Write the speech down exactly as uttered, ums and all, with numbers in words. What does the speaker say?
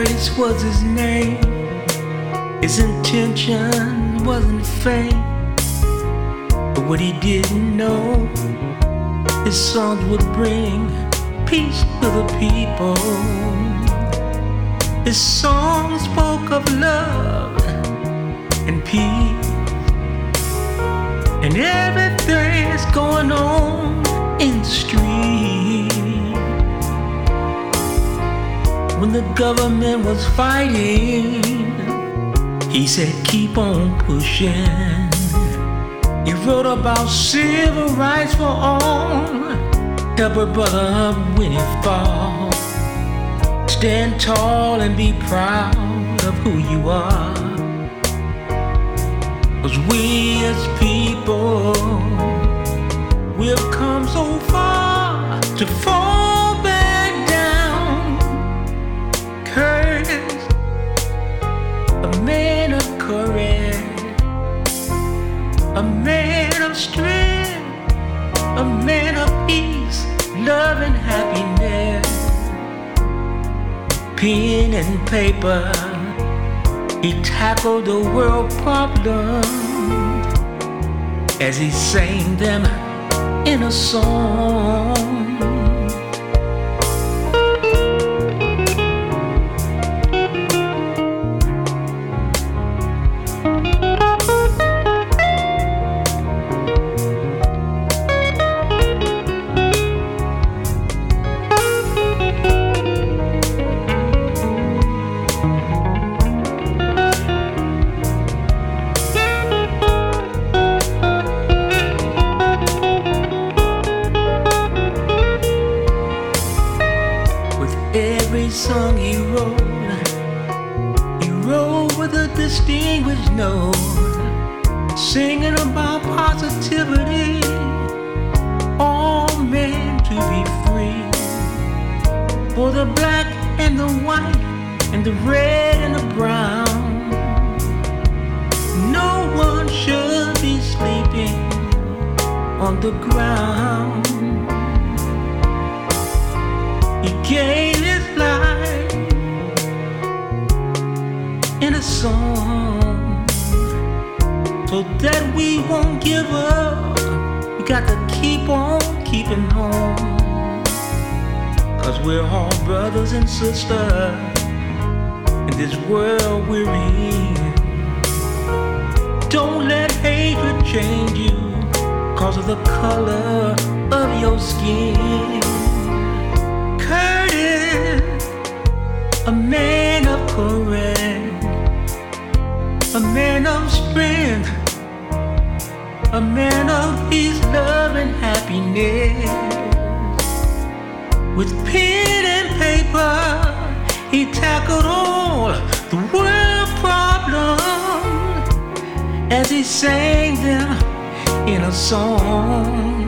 Curtis was his name. His intention wasn't fame, but what he didn't know, his songs would bring peace to the people. His songs spoke of love and peace, and everything that's going on in the street. When the government was fighting, he said keep on pushing. He wrote about civil rights for all. Help a brother up when he falls. Stand tall and be proud of who you are. 'Cause we as people, we've come so far to fall back down. Curtis, a man of courage, a man of strength, a man of peace, love and happiness. Pen and paper, he tackled the world problem as he sang them in a song. Every song he wrote, he wrote with a distinguished note, singing about positivity, all men to be free, for the black and the white and the red and the brown. No one should be sleeping on the ground. He gave his life in a song so that we won't give up. We got to keep on keeping on, 'cause we're all brothers and sisters in this world we're in. Don't let hatred change you 'cause of the color of your skin. Curtis, a man of courage, a man of strength, a man of peace, love and happiness. With pen and paper, he tackled all the world problems as he sang them in a song.